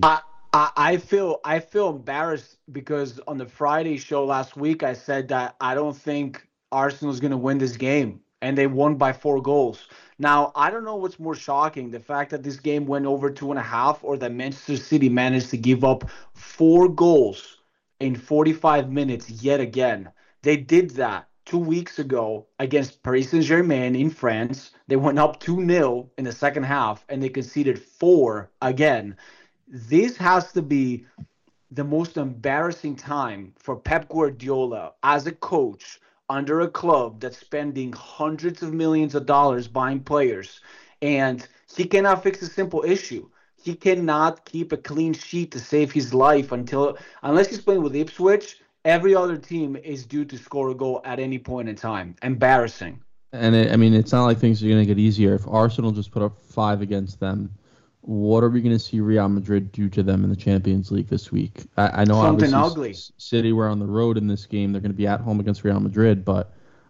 I feel embarrassed because on the Friday show last week I said that I don't think Arsenal's going to win this game, and they won by 4 goals. Now, I don't know what's more shocking, the fact that this game went over 2.5 or that Manchester City managed to give up 4 goals in 45 minutes yet again. They did that 2 weeks ago against Paris Saint-Germain in France. They went up 2-0 in the second half, and they conceded 4 again. This has to be the most embarrassing time for Pep Guardiola as a coach under a club that's spending hundreds of millions of dollars buying players, and he cannot fix a simple issue. He cannot keep a clean sheet to save his life unless he's playing with Ipswich. Every other team is due to score a goal at any point in time. Embarrassing. And it's not like things are going to get easier. If Arsenal just put up 5 against them, what are we going to see Real Madrid do to them in the Champions League this week? I know something obviously ugly. City were on the road in this game. They're going to be at home against Real Madrid. But,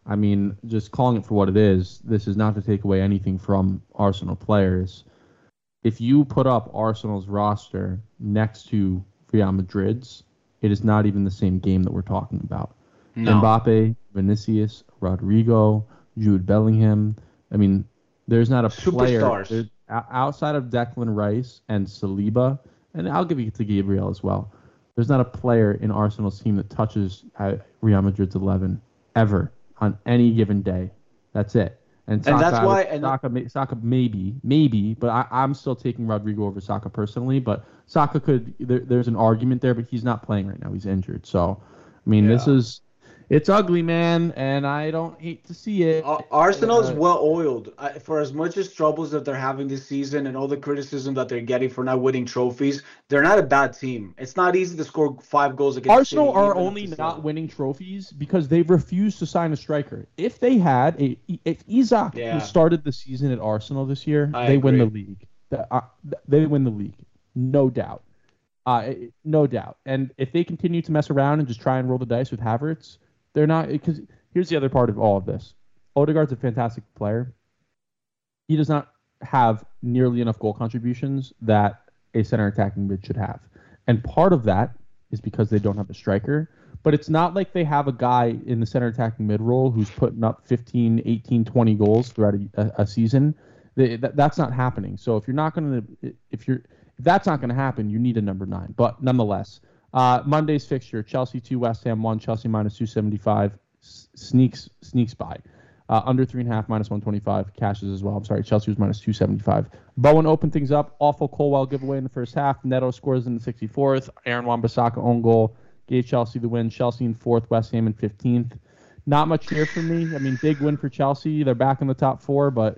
just calling it for what it is, this is not to take away anything from Arsenal players. If you put up Arsenal's roster next to Real Madrid's, it is not even the same game that we're talking about. No. Mbappe, Vinicius, Rodrigo, Jude Bellingham. There's not a player outside of Declan Rice and Saliba, and I'll give it to Gabriel as well. There's not a player in Arsenal's team that touches Real Madrid's 11 ever on any given day. That's it. And that's why Saka maybe, but I'm still taking Rodrigo over Saka personally. But Saka there's an argument there, but he's not playing right now. He's injured. So, it's ugly, man, and I don't hate to see it. Arsenal's well-oiled. For as much as troubles that they're having this season and all the criticism that they're getting for not winning trophies, they're not a bad team. It's not easy to score 5 goals against Arsenal City, are only not winning trophies because they've refused to sign a striker. If they had, if Isak who started the season at Arsenal this year, they win the league. They win the league, no doubt. No doubt. And if they continue to mess around and just try and roll the dice with Havertz, they're not. Because here's the other part of all of this: Odegaard's a fantastic player. He does not have nearly enough goal contributions that a center attacking mid should have. And part of that is because they don't have a striker. But it's not like they have a guy in the center attacking mid role who's putting up 15, 18, 20 goals throughout a season. That's not happening. So if that's not going to happen, you need a number 9. But nonetheless, Monday's fixture: Chelsea 2, West Ham 1, Chelsea minus 275, sneaks by. Under 3.5, minus 125, cashes as well. I'm sorry, Chelsea was minus 275. Bowen opened things up. Awful Colwell giveaway in the first half. Neto scores in the 64th. Aaron Wan-Bissaka own goal gave Chelsea the win. Chelsea in 4th, West Ham in 15th. Not much here for me. I mean, big win for Chelsea. They're back in the top 4, but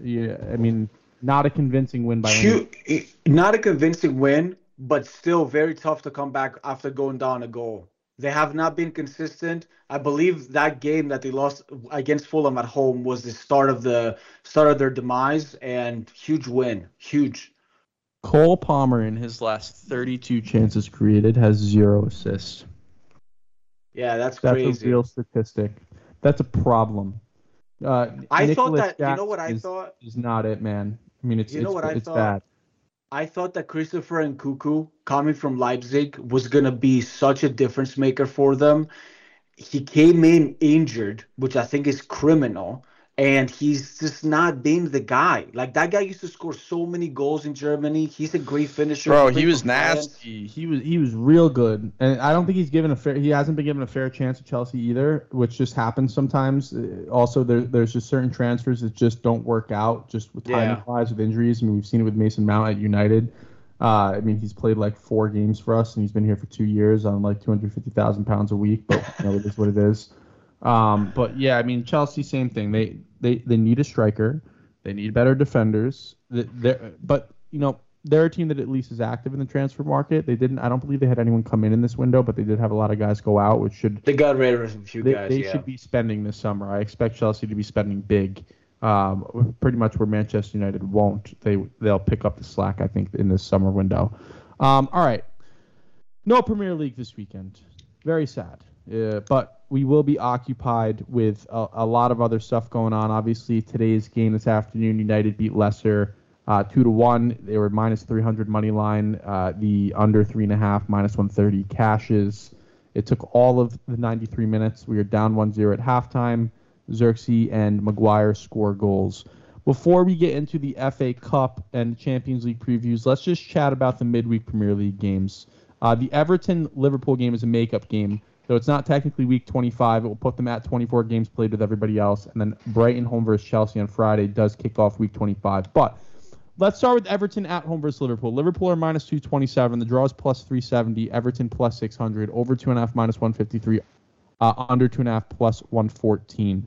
not a convincing win by any. Not a convincing win, but still very tough to come back after going down a goal. They have not been consistent. I believe that game that they lost against Fulham at home was the start of their demise, and huge win. Huge. Cole Palmer, in his last 32 chances created, has 0 assists. Yeah, that's crazy. That's a real statistic. That's a problem. I thought that, you know what I thought? Is not it, man. I mean, it's bad. I thought that Christopher Nkunku, coming from Leipzig, was going to be such a difference maker for them. He came in injured, which I think is criminal, and he's just not been the guy. Like, that guy used to score so many goals in Germany. He's a great finisher. Bro, he was nasty. He was real good, and I don't think he hasn't been given a fair chance at Chelsea either, which just happens sometimes. Also, there's just certain transfers that just don't work out, just with timing-wise, with injuries. I mean, we've seen it with Mason Mount at United. I mean, he's played like 4 games for us, and he's been here for 2 years on like 250,000 pounds a week. But it is what it is. But yeah, I mean, Chelsea, same thing. They need a striker. They need better defenders. But they're a team that at least is active in the transfer market. I don't believe they had anyone come in this window, but they did have a lot of guys go out, which should. They got rid of a few guys. They should be spending this summer. I expect Chelsea to be spending big. Pretty much where Manchester United won't. They'll pick up the slack, I think, in this summer window. All right. No Premier League this weekend. Very sad. But we will be occupied with a lot of other stuff going on. Obviously, today's game this afternoon, United beat Leicester 2-1. They were minus 300 money line. The under 3.5, minus 130 cashes. It took all of the 93 minutes. We were down 1-0 at halftime. Xerxes and Maguire score goals. Before we get into the FA Cup and Champions League previews, let's just chat about the midweek Premier League games. The Everton-Liverpool game is a makeup game. So it's not technically week 25. It will put them at 24 games played with everybody else. And then Brighton home versus Chelsea on Friday does kick off week 25. But let's start with Everton at home versus Liverpool. Liverpool are minus 227. The draw is plus 370. Everton plus 600. Over 2.5 minus 153. Under 2.5 plus 114.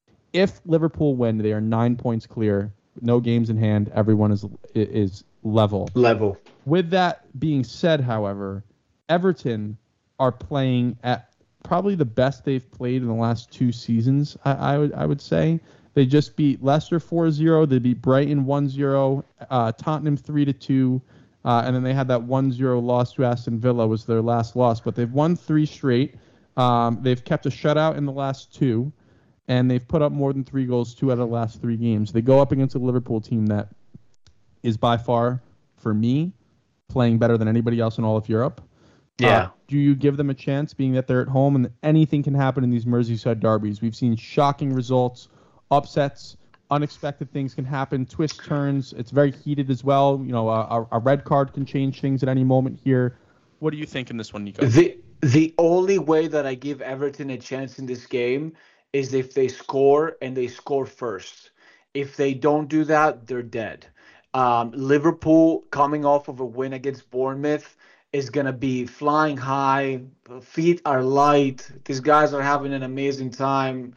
If Liverpool win, they are 9 points clear. No games in hand. Everyone is level. Level. With that being said, however, Everton are playing at probably the best they've played in the last 2 seasons, I would say. They just beat Leicester 4-0. They beat Brighton 1-0, Tottenham 3-2, and then they had that 1-0 loss to Aston Villa was their last loss. But they've won 3 straight. They've kept a shutout in the last 2, and they've put up more than 3 goals 2 out of the last 3 games. They go up against a Liverpool team that is by far, for me, playing better than anybody else in all of Europe. Yeah. Do you give them a chance, being that they're at home and anything can happen in these Merseyside derbies? We've seen shocking results, upsets, unexpected things can happen, twists, turns. It's very heated as well. A red card can change things at any moment here. What do you think in this one, Nico? The only way that I give Everton a chance in this game is if they score and they score first. If they don't do that, they're dead. Liverpool, coming off of a win against Bournemouth, is going to be flying high. Feet are light. These guys are having an amazing time.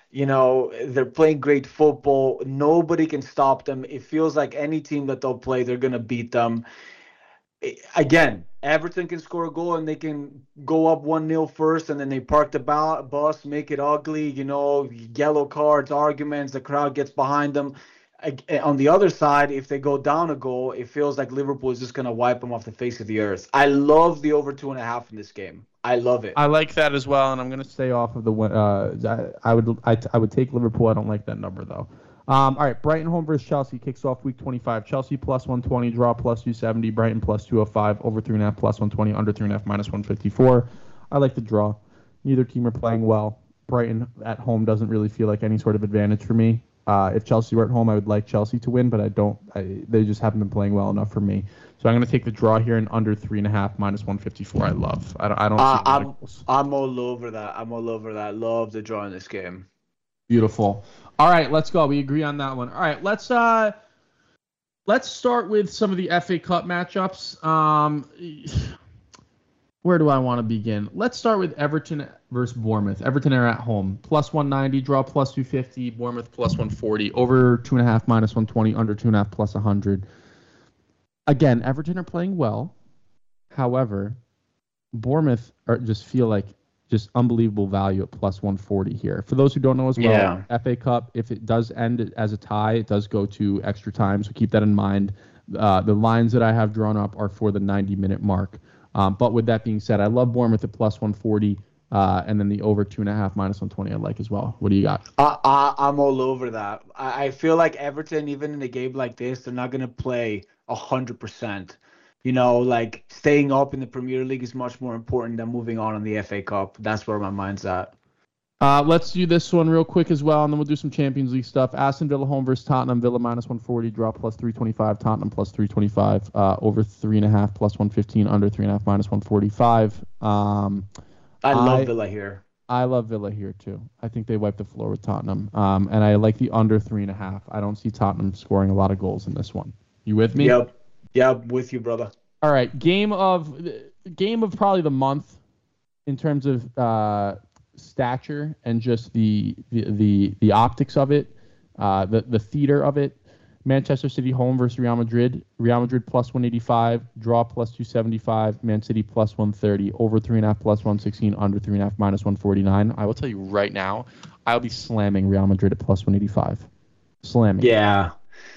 They're playing great football. Nobody can stop them. It feels like any team that they'll play, they're going to beat them. Again, Everton can score a goal and they can go up 1-0 first, and then they park the bus, make it ugly, yellow cards, arguments, the crowd gets behind them. on the other side, if they go down a goal, it feels like Liverpool is just going to wipe them off the face of the earth. I love the over 2.5 in this game. I love it. I like that as well, and I'm going to stay off of the I would take Liverpool. I don't like that number, though. All right, Brighton home versus Chelsea kicks off week 25. Chelsea plus 120, draw plus 270, Brighton plus 205, over 3.5 plus 120, under 3.5 minus 154. I like the draw. Neither team are playing well. Brighton at home doesn't really feel like any sort of advantage for me. If Chelsea were at home, I would like Chelsea to win, but they just haven't been playing well enough for me. So I'm going to take the draw here and under 3.5 minus 154. I love. I don't. I'm all over that. Love the draw in this game. Beautiful. All right, let's go. We agree on that one. All right, let's start with some of the FA Cup matchups. Where do I want to begin? Let's start with Everton versus Bournemouth. Everton are at home. Plus 190, draw plus 250, Bournemouth plus 140, over 2.5 minus 120, under 2.5 plus 100. Again, Everton are playing well. However, Bournemouth just feel like just unbelievable value at plus 140 here. For those who don't know as well, FA Cup, if it does end as a tie, it does go to extra time, so keep that in mind. The lines that I have drawn up are for the 90-minute mark. But with that being said, I love Bournemouth at plus 140, and then the over 2.5 minus 120 I like as well. What do you got? I'm all over that. I feel like Everton, even in a game like this, they're not going to play 100%. You know, like staying up in the Premier League is much more important than moving on in the FA Cup. That's where my mind's at. Let's do this one real quick as well, and then we'll do some Champions League stuff. Aston Villa home versus Tottenham. Villa minus 140, draw plus 325. Tottenham plus 325. Over 3.5 plus 115. Under 3.5 minus 145. I love Villa here. I love Villa here too. I think they wipe the floor with Tottenham. And I like the under 3.5. I don't see Tottenham scoring a lot of goals in this one. You with me? Yep. Yeah, I'm with you, brother. All right, game of probably the month in terms of stature and just the optics of it, the theater of it. Manchester City home versus Real Madrid. Real Madrid plus 185, draw plus 275. Man City plus 130, over 3.5 plus 116, under 3.5 minus 149. I will tell you right now, I'll be slamming Real Madrid at plus 185. Slamming. Yeah.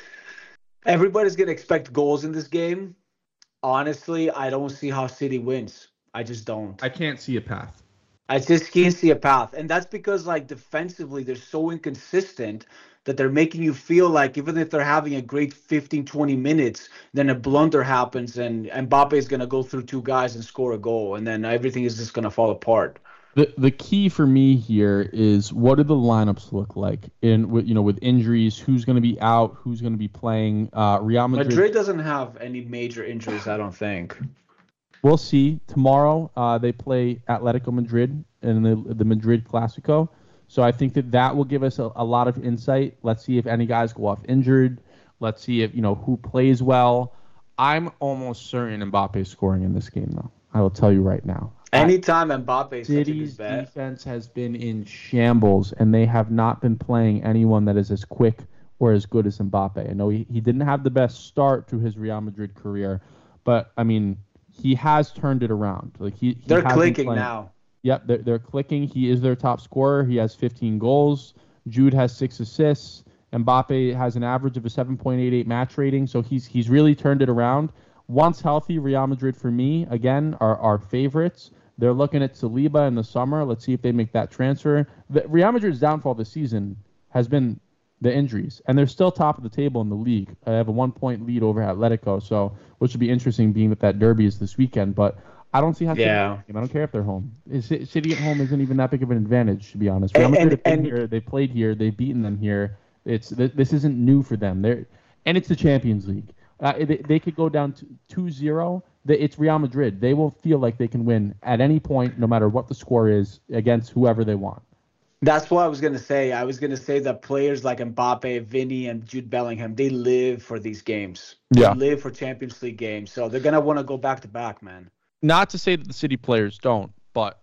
Everybody's going to expect goals in this game. Honestly, I don't see how City wins. I just don't. I can't see a path. I just can't see a path. And that's because, like, defensively, they're so inconsistent that they're making you feel like even if they're having a great 15, 20 minutes, then a blunder happens and Mbappe is going to go through two guys and score a goal. And then everything is just going to fall apart. The key for me here is what do the lineups look like with injuries? Who's going to be out? Who's going to be playing? Real Madrid doesn't have any major injuries, I don't think. We'll see. Tomorrow they play Atletico Madrid in the Madrid Clásico. So I think that will give us a lot of insight. Let's see if any guys go off injured. Let's see if who plays well. I'm almost certain Mbappe is scoring in this game, though. I will tell you right now. Anytime Mbappe is City's defense has been in shambles, and they have not been playing anyone that is as quick or as good as Mbappe. I know he didn't have the best start to his Real Madrid career, but, I mean, he has turned it around. Like They're clicking now. Yep, they're clicking. He is their top scorer. He has 15 goals. Jude has 6 assists. Mbappe has an average of a 7.88 match rating, so he's really turned it around. Once healthy, Real Madrid, for me, again, are favorites. They're looking at Saliba in the summer. Let's see if they make that transfer. Real Madrid's downfall this season has been the injuries, and they're still top of the table in the league. I have a 1-point lead over Atletico, so which would be interesting being that derby is this weekend. But I don't see how. I don't care if they're home. City at home isn't even that big of an advantage, to be honest. Real Madrid have been here. They played here. They've beaten them here. This isn't new for them. And it's the Champions League. They could go down 2-0. It's Real Madrid. They will feel like they can win at any point, no matter what the score is, against whoever they want. That's what I was going to say. I was going to say that players like Mbappe, Vinny, and Jude Bellingham, they live for these games. Yeah. They live for Champions League games. So they're going to want to go back-to-back, man. Not to say that the City players don't, but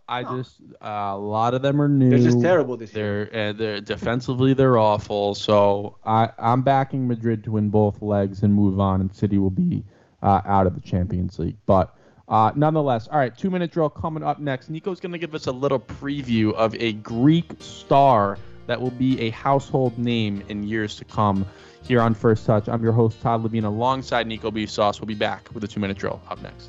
a lot of them are new. They're just terrible this year. They're defensively, they're awful. So I'm backing Madrid to win both legs and move on, and City will be out of the Champions League. But nonetheless, all right, 2-minute drill coming up next. Nico's going to give us a little preview of a Greek star that will be a household name in years to come here on First Touch. I'm your host, Todd Levine, alongside Nico Beef Sauce. We'll be back with a 2-minute drill up next.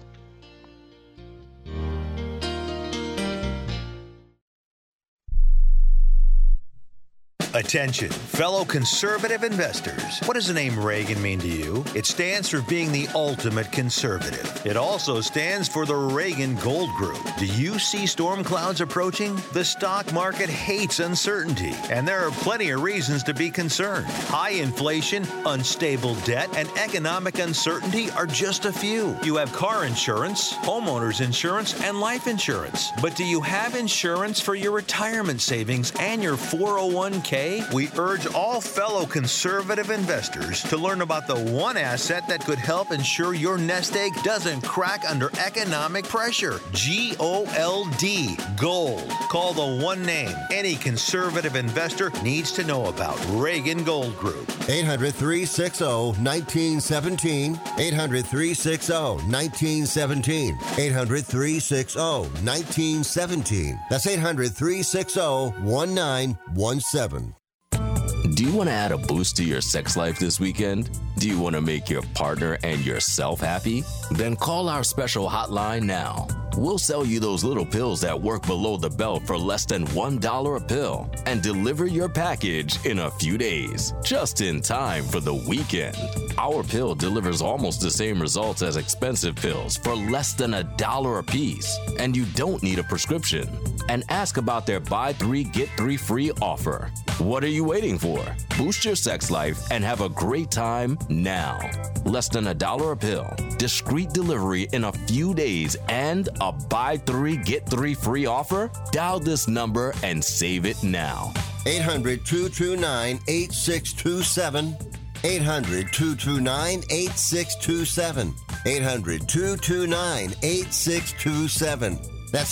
Attention, fellow conservative investors. What does the name Reagan mean to you? It stands for being the ultimate conservative. It also stands for the Reagan Gold Group. Do you see storm clouds approaching? The stock market hates uncertainty, and there are plenty of reasons to be concerned. High inflation, unstable debt, and economic uncertainty are just a few. You have car insurance, homeowners insurance, and life insurance. But do you have insurance for your retirement savings and your 401k? We urge all fellow conservative investors to learn about the one asset that could help ensure your nest egg doesn't crack under economic pressure. G-O-L-D, Gold. Call the one name any conservative investor needs to know about. Reagan Gold Group. 800-360-1917. 800-360-1917. 800-360-1917. That's 800-360-1917. Do you want to add a boost to your sex life this weekend? Do you want to make your partner and yourself happy? Then call our special hotline now. We'll sell you those little pills that work below the belt for less than $1 a pill and deliver your package in a few days, just in time for the weekend. Our pill delivers almost the same results as expensive pills for less than $1 a piece, and you don't need a prescription. And ask about their buy 3, get 3 free offer. What are you waiting for? Boost your sex life and have a great time now. Less than $1 a pill, discreet delivery in a few days, and a buy 3, get 3 free offer? Dial this number and save it now. 800-229-8627. 800-229-8627. 800-229-8627. That's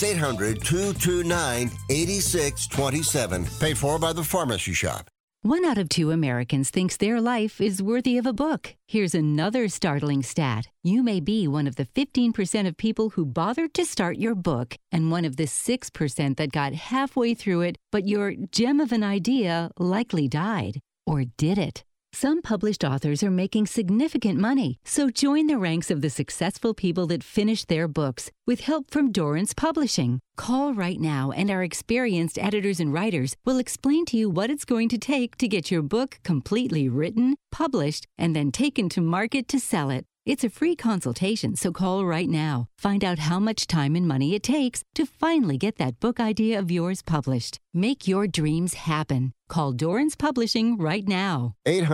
800-229-8627. Paid for by the Pharmacy Shop. 1 out of 2 Americans thinks their life is worthy of a book. Here's another startling stat. You may be one of the 15% of people who bothered to start your book and one of the 6% that got halfway through it, but your gem of an idea likely died. Or did it? Some published authors are making significant money, so join the ranks of the successful people that finished their books with help from Dorrance Publishing. Call right now and our experienced editors and writers will explain to you what it's going to take to get your book completely written, published, and then taken to market to sell it. It's a free consultation, so call right now. Find out how much time and money it takes to finally get that book idea of yours published. Make your dreams happen. Call Dorrance Publishing right now.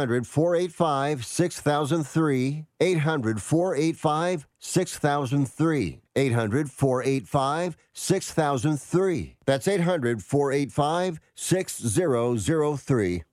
800-485-6003. 800-485-6003. 800-485-6003. That's 800-485-6003.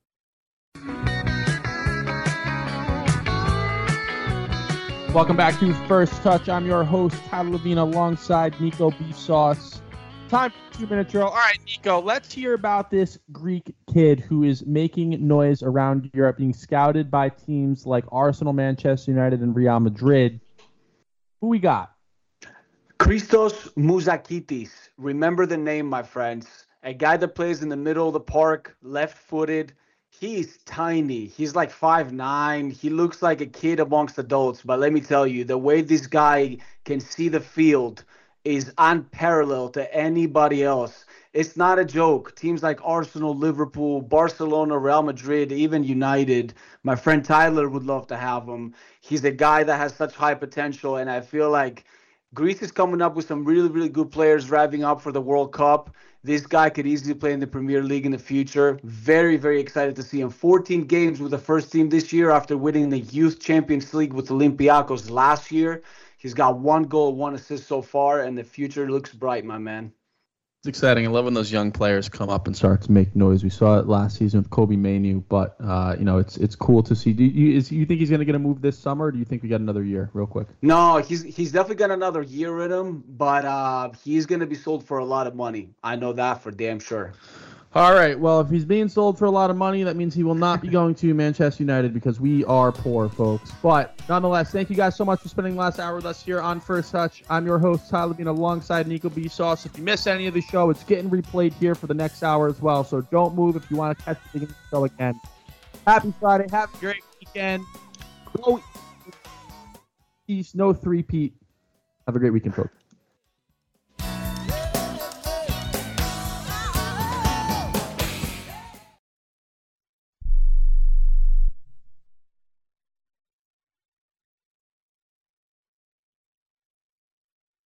Welcome back to First Touch. I'm your host, Tyler Levine, alongside Nico Beef Sauce. Time for 2-minute drill. All right, Nico, let's hear about this Greek kid who is making noise around Europe, being scouted by teams like Arsenal, Manchester United, and Real Madrid. Who we got? Christos Mouzakitis. Remember the name, my friends. A guy that plays in the middle of the park, left-footed. He's tiny. He's like 5'9". He looks like a kid amongst adults. But let me tell you, the way this guy can see the field is unparalleled to anybody else. It's not a joke. Teams like Arsenal, Liverpool, Barcelona, Real Madrid, even United, my friend Tyler would love to have him. He's a guy that has such high potential, and I feel like Greece is coming up with some really, really good players revving up for the World Cup. This guy could easily play in the Premier League in the future. Very, very excited to see him. 14 games with the first team this year after winning the Youth Champions League with Olympiacos last year. He's got 1 goal, 1 assist so far, and the future looks bright, my man. It's exciting. I love when those young players come up and start to make noise. We saw it last season with Kobe Mainoo, but it's cool to see. Do you think he's going to get a move this summer, or do you think we got another year, real quick? No, he's definitely got another year in him, but he's going to be sold for a lot of money. I know that for damn sure. All right. Well, if he's being sold for a lot of money, that means he will not be going to Manchester United because we are poor, folks. But nonetheless, thank you guys so much for spending the last hour with us here on First Touch. I'm your host, Tyler Bean, alongside Nico B. Sauce. If you miss any of the show, it's getting replayed here for the next hour as well. So don't move if you want to catch the show again. Happy Friday. Have a great weekend. Go East. No three-peat. Have a great weekend, folks.